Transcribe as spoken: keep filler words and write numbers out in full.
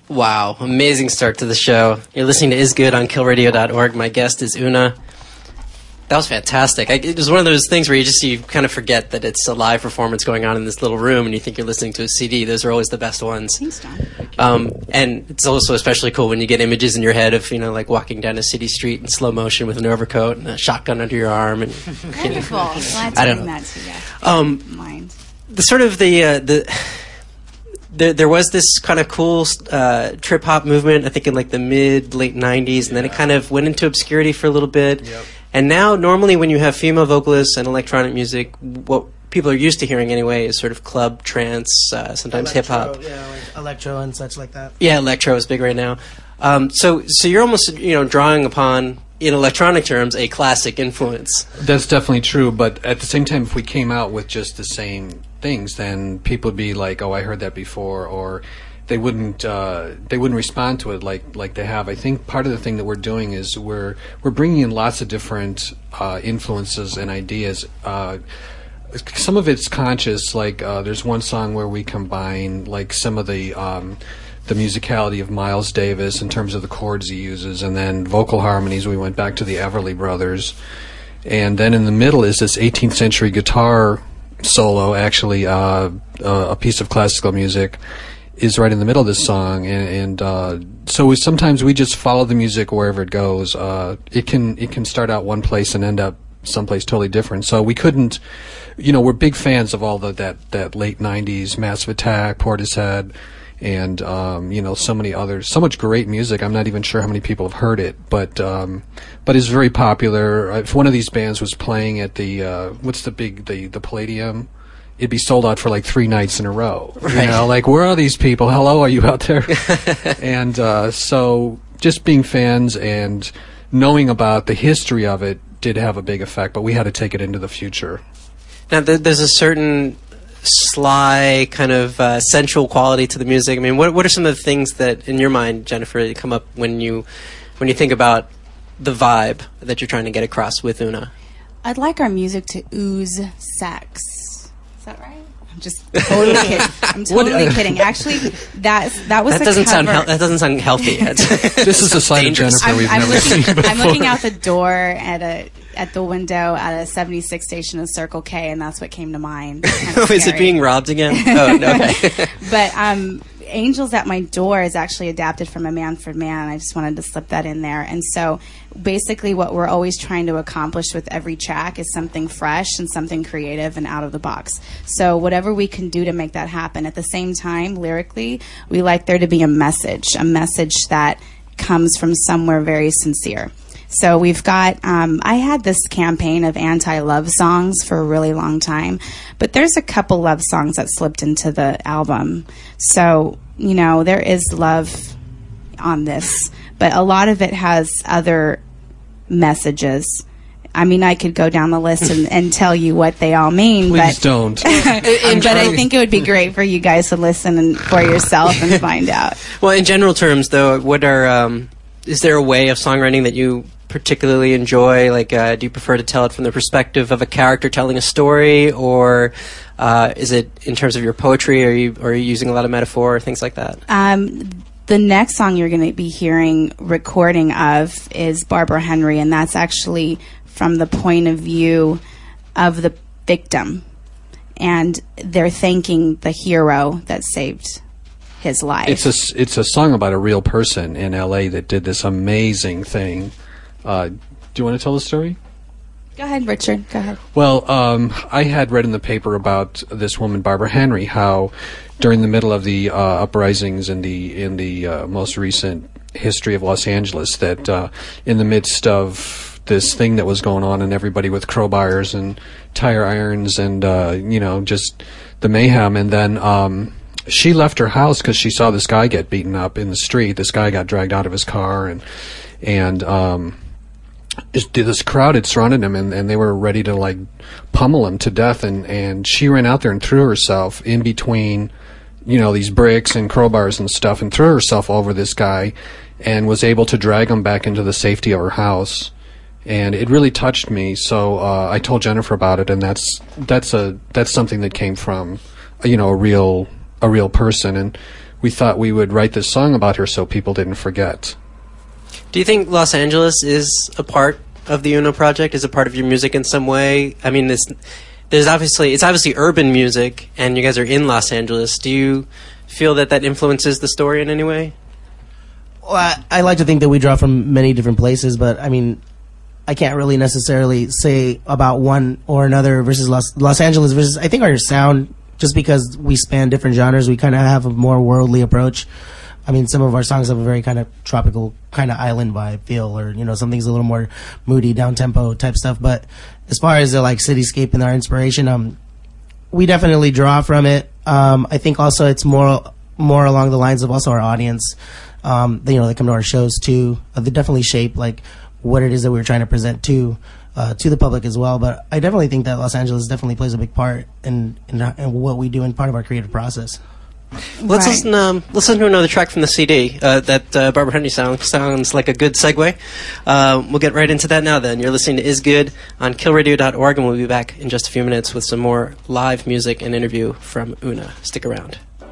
Wow, amazing start to the show. You're listening to Is Good on kill radio dot org. My guest is Una. That was fantastic. I, it was one of those things where you just you kind of forget that it's a live performance going on in this little room, and you think you're listening to a C D. Those are always the best ones. Thanks, John. Um, and it's also especially cool when you get images in your head of, you know, like walking down a city street in slow motion with an overcoat and a shotgun under your arm. And wonderful. Well, I I don't know. that to you. Um, Mind. The sort of the uh, the. There, there was this kind of cool uh, trip hop movement, I think, in like the mid late nineties, and yeah. then it kind of went into obscurity for a little bit. Yep. And now, normally, when you have female vocalists and electronic music, what people are used to hearing anyway is sort of club, trance, uh, sometimes hip hop. Yeah, like electro and such like that. Yeah, electro is big right now. Um, so, so you're almost, you know, drawing upon, in electronic terms, a classic influence. That's definitely true, but at the same time, if we came out with just the same things, then people would be like, "Oh, I heard that before," or they wouldn't uh, they wouldn't respond to it like like they have. I think part of the thing that we're doing is we're we're bringing in lots of different uh, influences and ideas. Uh, some of it's conscious, like uh, there's one song where we combine like some of the um, the musicality of Miles Davis in terms of the chords he uses, and then vocal harmonies. We went back to the Everly Brothers, and then in the middle is this eighteenth century guitar solo. Actually, uh, uh, a piece of classical music is right in the middle of this song, and, and uh, so we, sometimes we just follow the music wherever it goes. Uh, it can it can start out one place and end up someplace totally different. So we couldn't, you know, we're big fans of all the that that late nineties, Massive Attack, Portishead, and um, you know, so many others, so much great music. I'm not even sure how many people have heard it, but um, but it's very popular. If one of these bands was playing at the uh, what's the big the the Palladium, it'd be sold out for like three nights in a row. Right. You know, like, where are these people? Hello, are you out there? And uh, so just being fans and knowing about the history of it did have a big effect, but we had to take it into the future. Now, th- there's a certain sly kind of uh, sensual quality to the music. I mean, what what are some of the things that, in your mind, Jennifer, come up when you when you think about the vibe that you're trying to get across with Una? I'd like our music to ooze sex. Is that right? I'm just totally kidding. I'm totally What? kidding. Actually, that that was That a doesn't cover. sound hel- that doesn't sound healthy. This is a side of Jennifer I'm, we've I'm never looking, seen before. I'm looking out the door at a at the window at a seventy-six station of Circle K, and that's what came to mind. Kind of Oh, is it scary. being robbed again? Oh, no, okay. But um, Angels at My Door is actually adapted from A Manfred Man. I just wanted to slip that in there. And so basically what we're always trying to accomplish with every track is something fresh and something creative and out of the box. So whatever we can do to make that happen. At the same time, lyrically, we like there to be a message, a message that comes from somewhere very sincere. So we've got, um, I had this campaign of anti-love songs for a really long time, but there's a couple love songs that slipped into the album. So, you know, there is love on this, but a lot of it has other messages. I mean, I could go down the list and, and tell you what they all mean. Please but, don't. but I think it would be great for you guys to listen and, for yourself and find out. Well, in general terms, though, what are um, is there a way of songwriting that you particularly enjoy? Like, uh, do you prefer to tell it from the perspective of a character telling a story, or uh, is it in terms of your poetry? Are you are you using a lot of metaphor or things like that? Um, the next song you're going to be hearing recording of is Barbara Henry, and that's actually from the point of view of the victim, and they're thanking the hero that saved his life. It's a it's a song about a real person in L A that did this amazing thing. Uh, do you want to tell the story? Go ahead, Richard. Go ahead. Well, um, I had read in the paper about this woman, Barbara Henry, how during the middle of the uh, uprisings in the in the uh, most recent history of Los Angeles, that uh, in the midst of this thing that was going on, and everybody with crowbars and tire irons and uh, you know, just the mayhem, and then um, she left her house because she saw this guy get beaten up in the street. This guy got dragged out of his car, and and um, this crowd had surrounded him, and, and they were ready to like pummel him to death, and, and she ran out there and threw herself in between, you know, these bricks and crowbars and stuff, and threw herself over this guy and was able to drag him back into the safety of her house. And it really touched me, so uh, I told Jennifer about it, and that's that's a that's something that came from, you know, a real a real person. And we thought we would write this song about her so people didn't forget. Do you think Los Angeles is a part of the Una project? Is a part of your music in some way? I mean, this, there's obviously it's obviously urban music, and you guys are in Los Angeles. Do you feel that that influences the story in any way? Well, I, I like to think that we draw from many different places, but I mean, I can't really necessarily say about one or another versus Los, Los Angeles versus, I think our sound, just because we span different genres, we kind of have a more worldly approach. I mean, some of our songs have a very kind of tropical, kind of island vibe feel, or, you know, something's a little more moody, down-tempo type stuff. But as far as the, like, cityscape and our inspiration, um, we definitely draw from it. Um, I think also it's more more along the lines of also our audience. Um, they, you know, they come to our shows too. Uh, they definitely shape, like, what it is that we're trying to present to uh, to the public as well. But I definitely think that Los Angeles definitely plays a big part in, in, in what we do and part of our creative process. Let's Right. listen. Um, let's listen to another track from the C D. Uh, that uh, Barbara Henry song sounds like a good segue. Uh, we'll get right into that now. Then you're listening to Is Good on kill radio dot org, and we'll be back in just a few minutes with some more live music and interview from Una. Stick around.